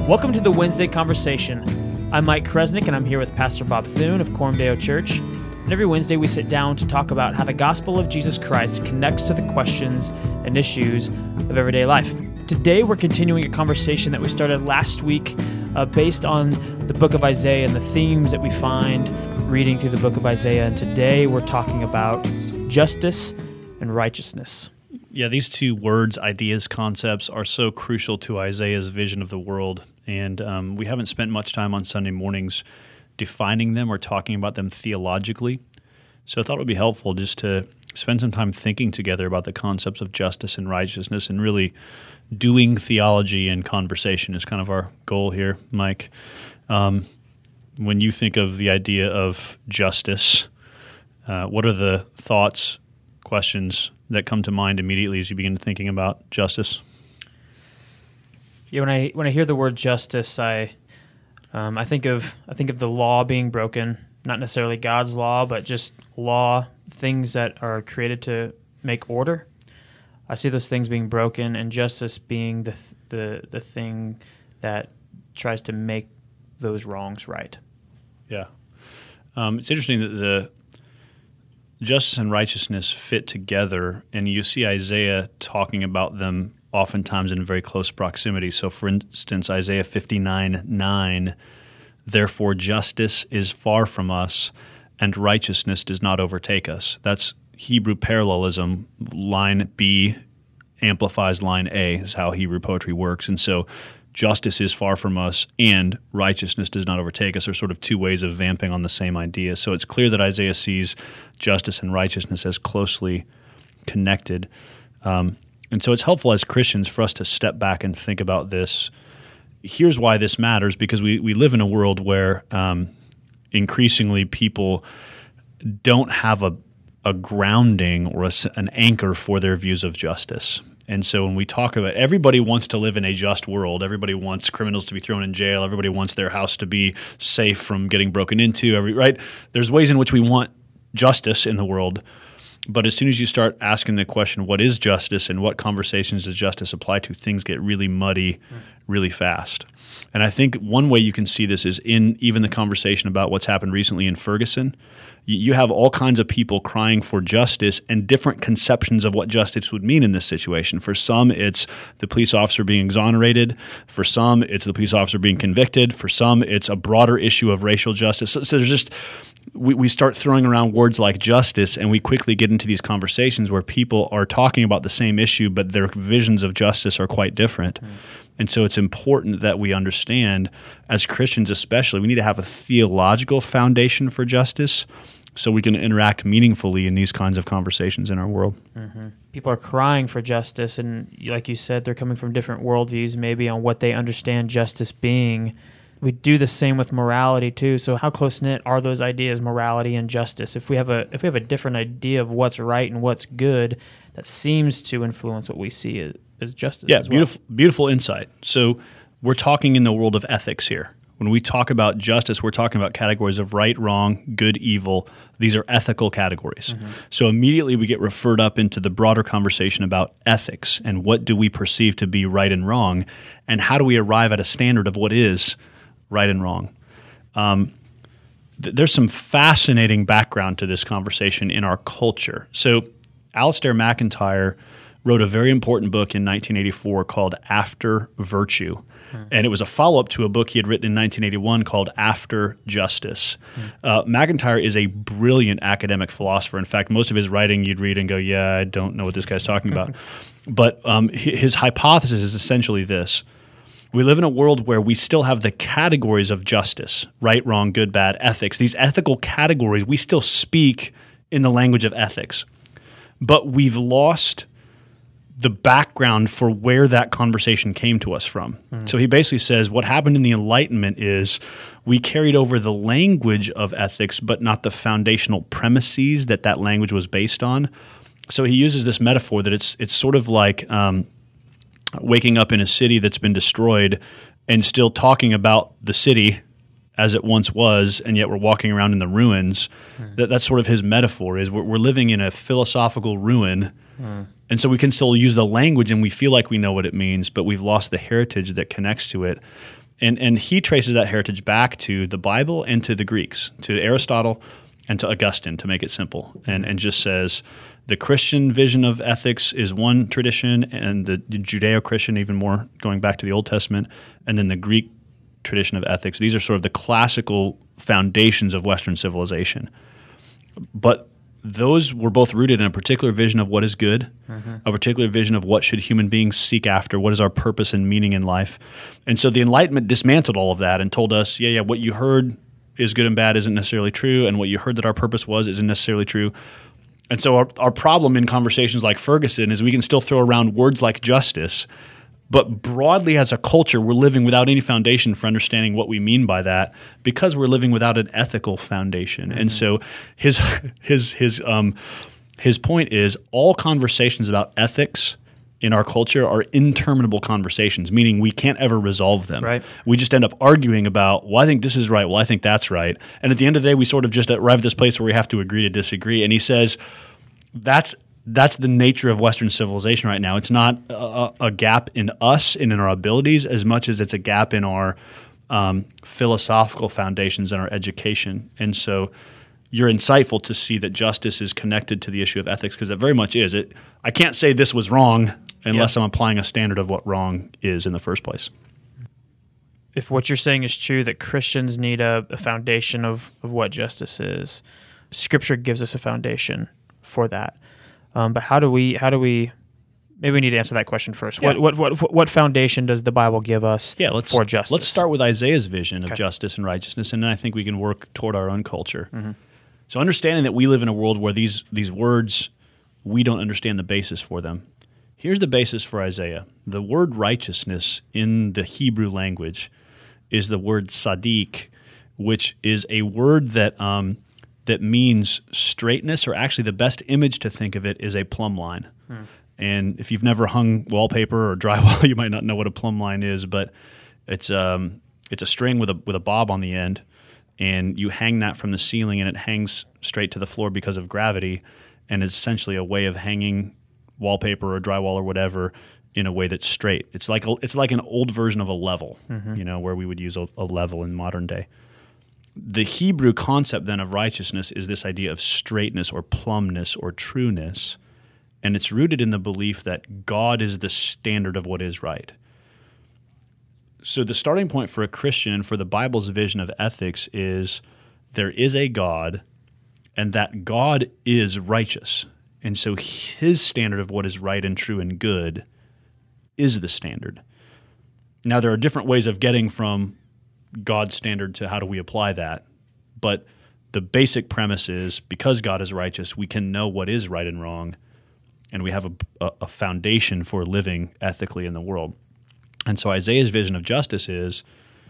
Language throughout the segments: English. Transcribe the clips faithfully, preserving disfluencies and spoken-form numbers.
Welcome to the Wednesday Conversation. I'm Mike Kresnick, and I'm here with Pastor Bob Thune of Coram Deo Church. And every Wednesday we sit down to talk about how the gospel of Jesus Christ connects to the questions and issues of everyday life. Today we're continuing a conversation that we started last week uh, based on the book of Isaiah and the themes that we find reading through the book of Isaiah. And today we're talking about justice and righteousness. Yeah, these two words, ideas, concepts are so crucial to Isaiah's vision of the world. And um, we haven't spent much time on Sunday mornings defining them or talking about them theologically. So I thought it would be helpful just to spend some time thinking together about the concepts of justice and righteousness, and really doing theology and conversation is kind of our goal here, Mike. Um, when you think of the idea of justice, uh, what are the thoughts, questions that come to mind immediately as you begin thinking about justice? Yeah, when I when I hear the word justice, I um, I think of I think of the law being broken, not necessarily God's law, but just law, things that are created to make order. I see those things being broken, and justice being the the the thing that tries to make those wrongs right. Yeah, um, it's interesting that the justice and righteousness fit together, and you see Isaiah talking about them oftentimes in very close proximity. So, for instance, Isaiah fifty-nine nine, therefore justice is far from us, and righteousness does not overtake us. That's Hebrew parallelism. Line B amplifies line A, is how Hebrew poetry works. And so justice is far from us, and righteousness does not overtake us are sort of two ways of vamping on the same idea. So it's clear that Isaiah sees justice and righteousness as closely connected. Um, and so it's helpful as Christians for us to step back and think about this. Here's why this matters, because we, we live in a world where um, increasingly people don't have a, a grounding or a, an anchor for their views of justice. And so when we talk about, everybody wants to live in a just world. Everybody wants criminals to be thrown in jail. Everybody wants their house to be safe from getting broken into. Every right? There's ways in which we want justice in the world. But as soon as you start asking the question, what is justice and what conversations does justice apply to, things get really muddy really fast. And I think one way you can see this is in even the conversation about what's happened recently in Ferguson. You have all kinds of people crying for justice and different conceptions of what justice would mean in this situation. For some, it's the police officer being exonerated. For some, it's the police officer being convicted. For some, it's a broader issue of racial justice. So, so there's just we, we start throwing around words like justice, and we quickly get into these conversations where people are talking about the same issue, but their visions of justice are quite different. Mm. And so it's important that we understand, as Christians especially, we need to have a theological foundation for justice so we can interact meaningfully in these kinds of conversations in our world. Mm-hmm. People are crying for justice, and like you said, they're coming from different worldviews maybe on what they understand justice being. We do the same with morality too. So how close-knit are those ideas, morality and justice? If we have a if we have a different idea of what's right and what's good, that seems to influence what we see as, as justice yeah, as well. beautiful, beautiful insight. So we're talking in the world of ethics here. When we talk about justice, we're talking about categories of right, wrong, good, evil. These are ethical categories. Mm-hmm. So immediately we get referred up into the broader conversation about ethics and what do we perceive to be right and wrong, and how do we arrive at a standard of what is right and wrong. Um, th- there's some fascinating background to this conversation in our culture. So Alasdair MacIntyre wrote a very important book in nineteen eighty-four called After Virtue. Mm. And it was a follow-up to a book he had written in nineteen eighty-one called After Justice. Mm. Uh, MacIntyre is a brilliant academic philosopher. In fact, most of his writing you'd read and go, yeah, I don't know what this guy's talking about. But um, his hypothesis is essentially this. We live in a world where we still have the categories of justice, right, wrong, good, bad, ethics. These ethical categories, we still speak in the language of ethics. But we've lost the background for where that conversation came to us from. Mm-hmm. So he basically says what happened in the Enlightenment is we carried over the language of ethics, but not the foundational premises that that language was based on. So he uses this metaphor that it's it's sort of like um, waking up in a city that's been destroyed and still talking about the city as it once was, and yet we're walking around in the ruins. Mm. That, that's sort of his metaphor, is we're, we're living in a philosophical ruin, mm. and so we can still use the language and we feel like we know what it means, but we've lost the heritage that connects to it. And and he traces that heritage back to the Bible and to the Greeks, to Aristotle and to Augustine, to make it simple, and and just says the Christian vision of ethics is one tradition, and the, the Judeo-Christian, even more going back to the Old Testament, and then the Greek tradition of ethics. These are sort of the classical foundations of Western civilization. But those were both rooted in a particular vision of what is good, mm-hmm. a particular vision of what should human beings seek after, what is our purpose and meaning in life. And so the Enlightenment dismantled all of that and told us, yeah, yeah, what you heard is good and bad isn't necessarily true, and what you heard that our purpose was isn't necessarily true. And so our, our problem in conversations like Ferguson is we can still throw around words like justice, but broadly as a culture, we're living without any foundation for understanding what we mean by that because we're living without an ethical foundation. Mm-hmm. And so his his his um his point is all conversations about ethics in our culture are interminable conversations, meaning we can't ever resolve them. Right. We just end up arguing about, well, I think this is right, well, I think that's right. And at the end of the day, we sort of just arrive at this place where we have to agree to disagree. And he says that's That's the nature of Western civilization right now. It's not a, a gap in us and in our abilities as much as it's a gap in our um, philosophical foundations and our education. And so you're insightful to see that justice is connected to the issue of ethics because it very much is. It. I can't say this was wrong unless yeah. I'm applying a standard of what wrong is in the first place. If what you're saying is true, that Christians need a, a foundation of, of what justice is, Scripture gives us a foundation for that. Um, but how do we? How do we? Maybe we need to answer that question first. Yeah. What, what what what foundation does the Bible give us yeah, let's, for justice? Let's start with Isaiah's vision of okay. justice and righteousness, and then I think we can work toward our own culture. Mm-hmm. So understanding that we live in a world where these these words, we don't understand the basis for them. Here's the basis for Isaiah. The word righteousness in the Hebrew language is the word sadiq, which is a word that um, that means straightness, or actually the best image to think of it is a plumb line. Hmm. And if you've never hung wallpaper or drywall, you might not know what a plumb line is, but it's um it's a string with a with a bob on the end, and you hang that from the ceiling, and it hangs straight to the floor because of gravity, and it's essentially a way of hanging wallpaper or drywall or whatever in a way that's straight. It's like a, it's like an old version of a level, mm-hmm. you know, where we would use a, a level in modern day. The Hebrew concept then of righteousness is this idea of straightness or plumbness or trueness, and it's rooted in the belief that God is the standard of what is right. So the starting point for a Christian and for the Bible's vision of ethics is there is a God, and that God is righteous. And so his standard of what is right and true and good is the standard. Now, there are different ways of getting from God's standard to how do we apply that, but the basic premise is because God is righteous, we can know what is right and wrong, and we have a, a foundation for living ethically in the world. And so Isaiah's vision of justice is,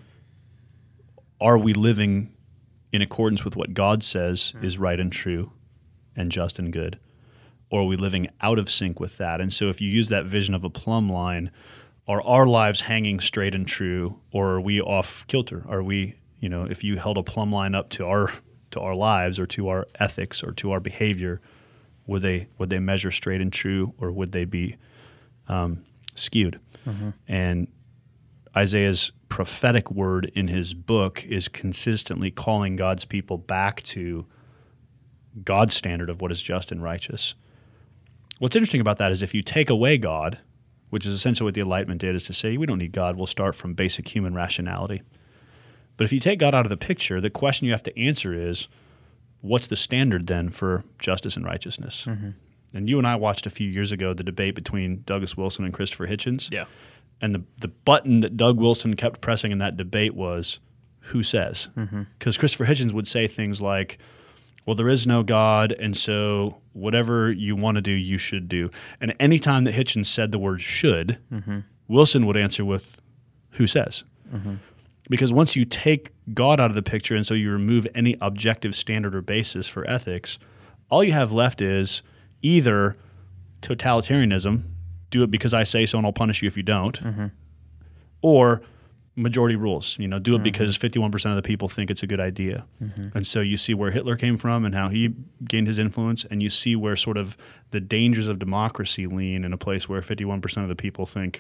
are we living in accordance with what God says is right and true and just and good? Or are we living out of sync with that? And so if you use that vision of a plumb line, are our lives hanging straight and true, or are we off kilter? Are we, you know, if you held a plumb line up to our to our lives or to our ethics or to our behavior, would they would they measure straight and true, or would they be um, skewed? Mm-hmm. And Isaiah's prophetic word in his book is consistently calling God's people back to God's standard of what is just and righteous. What's interesting about that is if you take away God, which is essentially what the Enlightenment did, is to say, we don't need God, we'll start from basic human rationality. But if you take God out of the picture, the question you have to answer is, what's the standard then for justice and righteousness? Mm-hmm. And you and I watched a few years ago the debate between Douglas Wilson and Christopher Hitchens. Yeah. And the, the button that Doug Wilson kept pressing in that debate was, who says? Because mm-hmm. Christopher Hitchens would say things like, well, there is no God, and so whatever you want to do, you should do. And any time that Hitchens said the word should, mm-hmm. Wilson would answer with, who says? Mm-hmm. Because once you take God out of the picture, and so you remove any objective standard or basis for ethics, all you have left is either totalitarianism, do it because I say so and I'll punish you if you don't, mm-hmm. or majority rules, you know, do it mm-hmm. because fifty-one percent of the people think it's a good idea. Mm-hmm. And so you see where Hitler came from and how he gained his influence, and you see where sort of the dangers of democracy lean in a place where fifty-one percent of the people think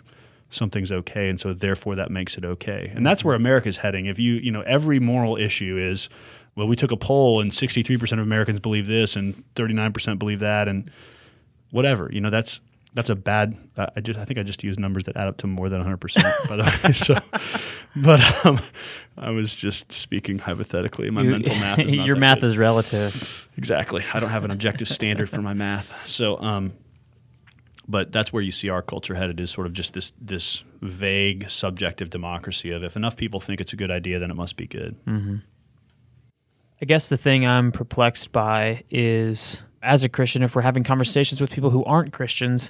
something's okay, and so therefore that makes it okay. And that's where America's heading. If you, you know, every moral issue is, well, we took a poll and sixty-three percent of Americans believe this and thirty-nine percent believe that, and whatever. You know, that's that's a bad. Uh, I just I think I just used numbers that add up to more than one hundred percent. By the way, so, but um, I was just speaking hypothetically. My you, mental math is not your that math good. is relative. Exactly. I don't have an objective standard for my math. So, um, but that's where you see our culture headed, is sort of just this this vague subjective democracy of, if enough people think it's a good idea, then it must be good. Mm-hmm. I guess the thing I'm perplexed by is, as a Christian, if we're having conversations with people who aren't Christians,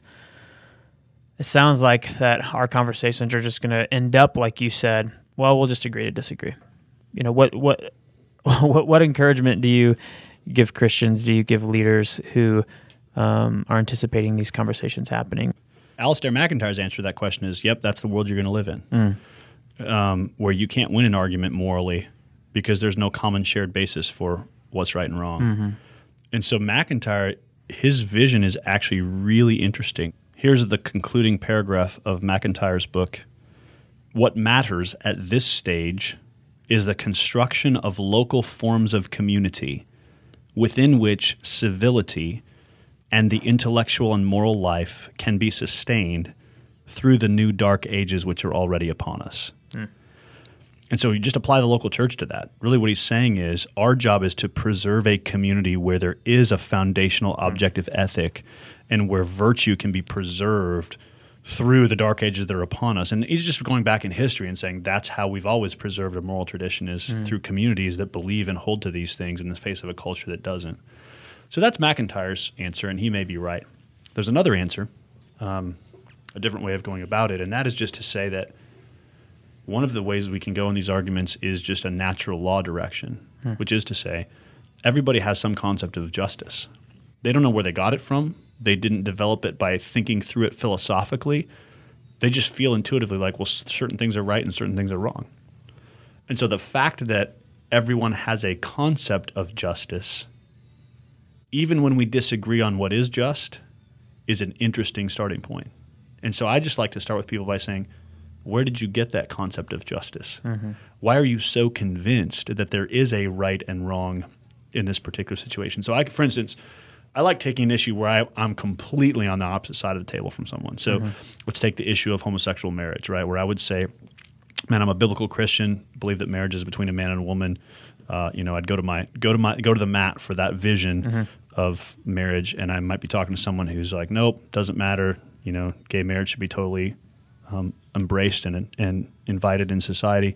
it sounds like that our conversations are just going to end up, like you said, well, we'll just agree to disagree. You know, what what what, what encouragement do you give Christians, do you give leaders who um, are anticipating these conversations happening? Alistair McIntyre's answer to that question is, yep, that's the world you're going to live in, Mm. um, where you can't win an argument morally because there's no common shared basis for what's right and wrong. Mm-hmm. And so McIntyre, his vision is actually really interesting. Here's the concluding paragraph of McIntyre's book. What matters at this stage is the construction of local forms of community within which civility and the intellectual and moral life can be sustained through the new dark ages which are already upon us. Mm. And so you just apply the local church to that. Really what he's saying is our job is to preserve a community where there is a foundational objective ethic and where virtue can be preserved through the dark ages that are upon us. And he's just going back in history and saying that's how we've always preserved a moral tradition, is mm. through communities that believe and hold to these things in the face of a culture that doesn't. So that's McIntyre's answer, and he may be right. There's another answer, um, a different way of going about it, and that is just to say that one of the ways we can go in these arguments is just a natural law direction, hmm. which is to say everybody has some concept of justice. They don't know where they got it from. They didn't develop it by thinking through it philosophically. They just feel intuitively like, well, certain things are right and certain things are wrong. And so the fact that everyone has a concept of justice, even when we disagree on what is just, is an interesting starting point. And so I just like to start with people by saying, where did you get that concept of justice? Mm-hmm. Why are you so convinced that there is a right and wrong in this particular situation? So I, for instance, I like taking an issue where I, I'm completely on the opposite side of the table from someone. So mm-hmm. let's take the issue of homosexual marriage, right? Where I would say, man, I'm a biblical Christian, believe that marriage is between a man and a woman. Uh, you know, I'd go to my go to my go to the mat for that vision mm-hmm. of marriage, and I might be talking to someone who's like, nope, doesn't matter. You know, gay marriage should be totally um, embraced and and invited in society.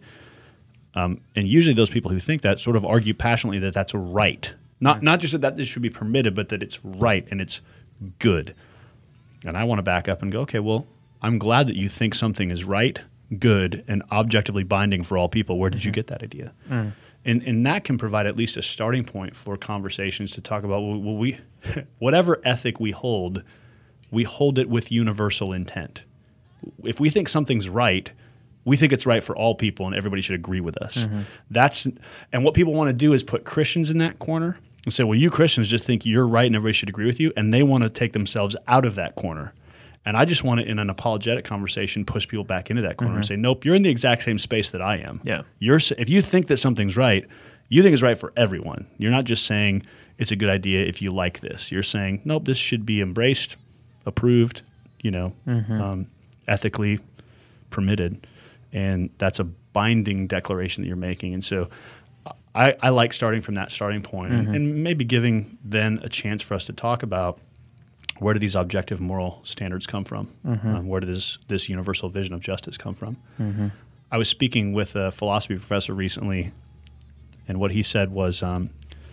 Um, and usually, those people who think that sort of argue passionately that that's right. Not mm-hmm. not just that this should be permitted, but that it's right and it's good. And I want to back up and go, okay, well, I'm glad that you think something is right, good, and objectively binding for all people. Where did mm-hmm. you get that idea? Mm. And and that can provide at least a starting point for conversations to talk about, well, well we whatever ethic we hold, we hold it with universal intent. If we think something's right, we think it's right for all people and everybody should agree with us. Mm-hmm. That's and what people want to do is put Christians in that corner and say, well, you Christians just think you're right and everybody should agree with you, and they want to take themselves out of that corner. And I just want to, in an apologetic conversation, push people back into that corner mm-hmm. and say, nope, you're in the exact same space that I am. Yeah. You're if you think that something's right, you think it's right for everyone. You're not just saying it's a good idea if you like this. You're saying, nope, this should be embraced, approved, you know, mm-hmm. um, ethically permitted. And that's a binding declaration that you're making. And so I, I like starting from that starting point mm-hmm. and, and maybe giving then a chance for us to talk about where do these objective moral standards come from? Mm-hmm. Um, where does this universal vision of justice come from? Mm-hmm. I was speaking with a philosophy professor recently, and what he said was um,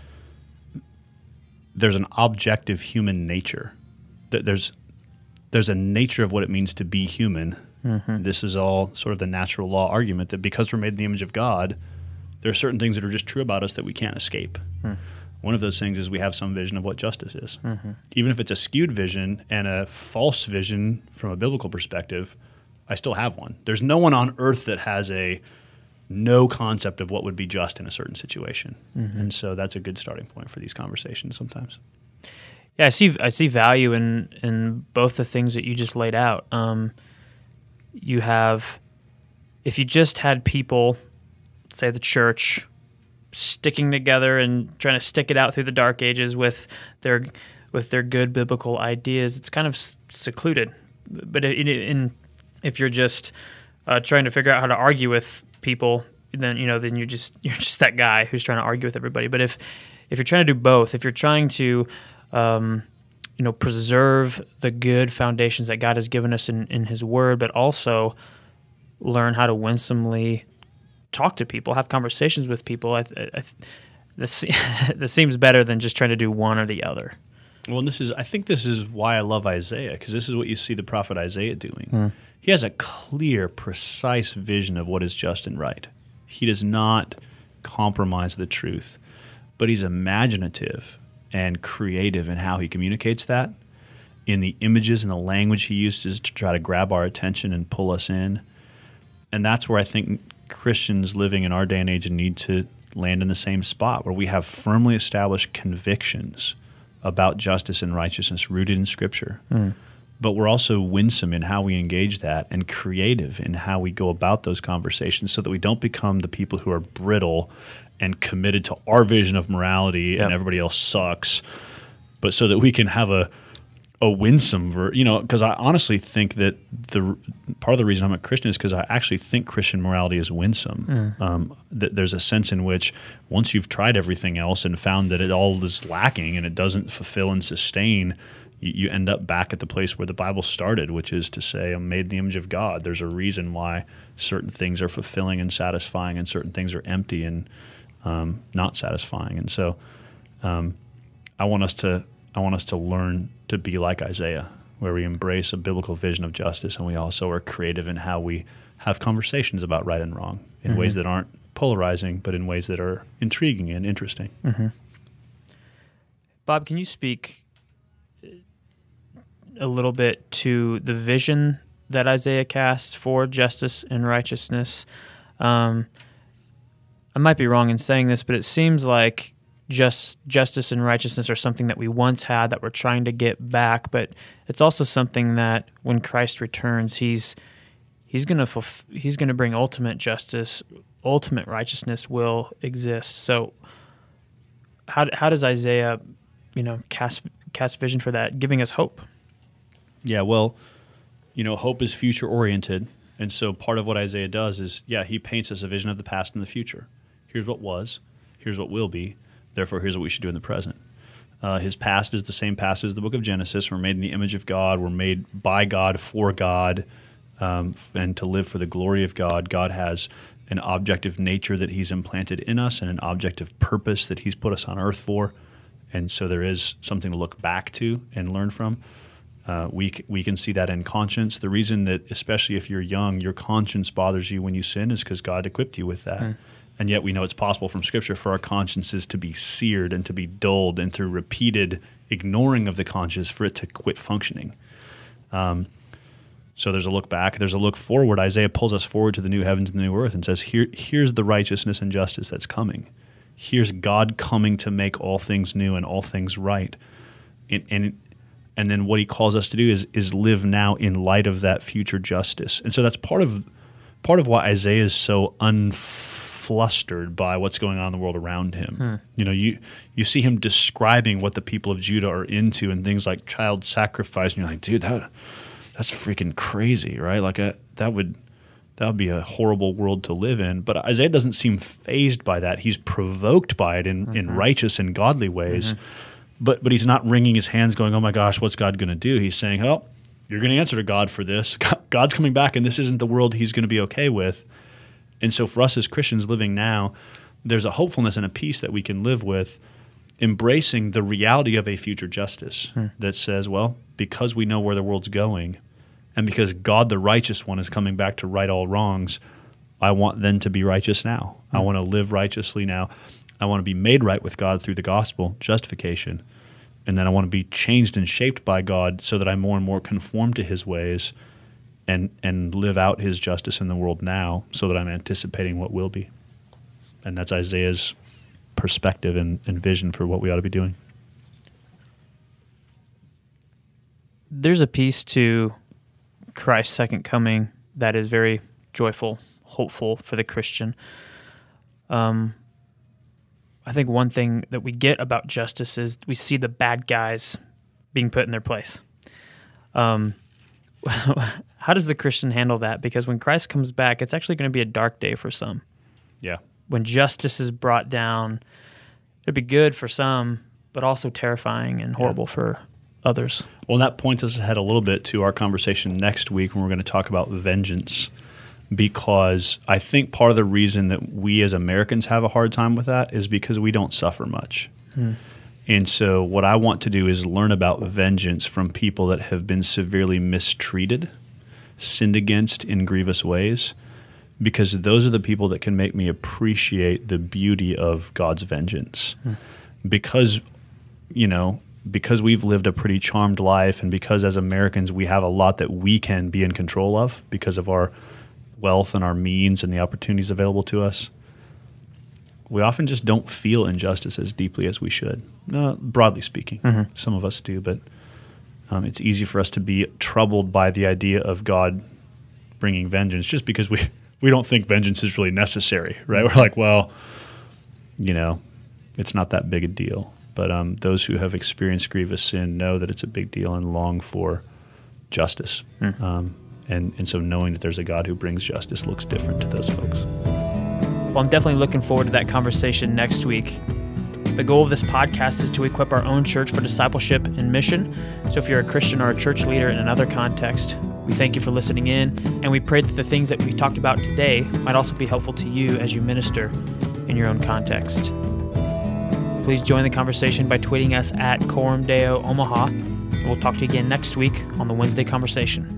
there's an objective human nature. There's there's a nature of what it means to be human. Mm-hmm. This is all sort of the natural law argument that because we're made in the image of God, there are certain things that are just true about us that we can't escape. Mm. One of those things is we have some vision of what justice is. Mm-hmm. Even if it's a skewed vision and a false vision from a biblical perspective, I still have one. There's no one on earth that has a no concept of what would be just in a certain situation. Mm-hmm. And so that's a good starting point for these conversations sometimes. Yeah, I see I see value in, in both the things that you just laid out. Um, you have, if you just had people, say the church, sticking together and trying to stick it out through the dark ages with their with their good biblical ideas, it's kind of secluded. But in, in, if you're just uh, trying to figure out how to argue with people, then you know then you're just you're just that guy who's trying to argue with everybody. But if if you're trying to do both, if you're trying to um, you know preserve the good foundations that God has given us in, in His Word, but also learn how to winsomely talk to people, have conversations with people, I, I, this this seems better than just trying to do one or the other. Well, this is I think this is why I love Isaiah, because this is what you see the prophet Isaiah doing. Mm. He has a clear, precise vision of what is just and right. He does not compromise the truth, but he's imaginative and creative in how he communicates that, in the images and the language he uses to try to grab our attention and pull us in. And that's where I think Christians living in our day and age need to land in the same spot, where we have firmly established convictions about justice and righteousness rooted in Scripture. Mm. But we're also winsome in how we engage that and creative in how we go about those conversations so that we don't become the people who are brittle and committed to our vision of morality yep. and everybody else sucks, but so that we can have a a winsome, ver- you know, because I honestly think that the part of the reason I'm a Christian is because I actually think Christian morality is winsome. Mm. Um, th- there's a sense in which once you've tried everything else and found that it all is lacking and it doesn't fulfill and sustain, you, you end up back at the place where the Bible started, which is to say, I'm made in the image of God. There's a reason why certain things are fulfilling and satisfying and certain things are empty and um, not satisfying. And so um, I want us to I want us to learn to be like Isaiah, where we embrace a biblical vision of justice, and we also are creative in how we have conversations about right and wrong in mm-hmm. ways that aren't polarizing, but in ways that are intriguing and interesting. Mm-hmm. Bob, can you speak a little bit to the vision that Isaiah casts for justice and righteousness? Um, I might be wrong in saying this, but it seems like Just justice and righteousness are something that we once had that we're trying to get back, but it's also something that when Christ returns, he's he's going to fulf- he's going to bring ultimate justice, ultimate righteousness will exist. So, how how does Isaiah, you know, cast cast vision for that, giving us hope? Yeah, well, you know, hope is future oriented, and so part of what Isaiah does is, yeah, he paints us a vision of the past and the future. Here's what was, here's what will be. Therefore, here's what we should do in the present. Uh, his past is the same past as the book of Genesis. We're made in the image of God. We're made by God, for God, um, and to live for the glory of God. God has an objective nature that he's implanted in us and an objective purpose that he's put us on earth for. And so there is something to look back to and learn from. Uh, we, c- we can see that in conscience. The reason that, especially if you're young, your conscience bothers you when you sin is because God equipped you with that. Mm. And yet we know it's possible from Scripture for our consciences to be seared and to be dulled, and through repeated ignoring of the conscience for it to quit functioning. Um, so there's a look back. There's a look forward. Isaiah pulls us forward to the new heavens and the new earth and says, Here, here's the righteousness and justice that's coming. Here's God coming to make all things new and all things right. And, and, and then what he calls us to do is, is live now in light of that future justice. And so that's part of part of why Isaiah is so unfrustrated flustered by what's going on in the world around him. Hmm. You know, you you see him describing what the people of Judah are into and things like child sacrifice, and you're like, dude, that that's freaking crazy, right? Like a, that would that would be a horrible world to live in. But Isaiah doesn't seem fazed by that. He's provoked by it in, mm-hmm. in righteous and godly ways. Mm-hmm. But but he's not wringing his hands going, oh my gosh, what's God going to do? He's saying, oh, you're going to answer to God for this. God's coming back, and this isn't the world he's going to be okay with. And so for us as Christians living now, there's a hopefulness and a peace that we can live with, embracing the reality of a future justice hmm. that says, well, because we know where the world's going, and because God the righteous one is coming back to right all wrongs, I want them to be righteous now. Hmm. I want to live righteously now. I want to be made right with God through the gospel, justification. And then I want to be changed and shaped by God so that I more and more conform to his ways and and live out his justice in the world now so that I'm anticipating what will be. And that's Isaiah's perspective and, and vision for what we ought to be doing. There's a piece to Christ's second coming that is very joyful, hopeful for the Christian. Um, I think one thing that we get about justice is we see the bad guys being put in their place. Um, how does the Christian handle that? Because when Christ comes back, it's actually going to be a dark day for some. Yeah. When justice is brought down, it'd be good for some, but also terrifying and horrible yeah. for others. Well, that points us ahead a little bit to our conversation next week when we're going to talk about vengeance, because I think part of the reason that we as Americans have a hard time with that is because we don't suffer much. Hmm. And so what I want to do is learn about vengeance from people that have been severely mistreated, sinned against in grievous ways, because those are the people that can make me appreciate the beauty of God's vengeance. Hmm. Because, you know, because we've lived a pretty charmed life, and because as Americans we have a lot that we can be in control of because of our wealth and our means and the opportunities available to us, we often just don't feel injustice as deeply as we should, uh, broadly speaking. Mm-hmm. Some of us do, but um, it's easy for us to be troubled by the idea of God bringing vengeance just because we, we don't think vengeance is really necessary, right? We're like, well, you know, it's not that big a deal. But um, those who have experienced grievous sin know that it's a big deal and long for justice. Mm. Um, and, and so knowing that there's a God who brings justice looks different to those folks. Well, I'm definitely looking forward to that conversation next week. The goal of this podcast is to equip our own church for discipleship and mission. So if you're a Christian or a church leader in another context, we thank you for listening in, and we pray that the things that we talked about today might also be helpful to you as you minister in your own context. Please join the conversation by tweeting us at Coram Deo Omaha, and we'll talk to you again next week on the Wednesday Conversation.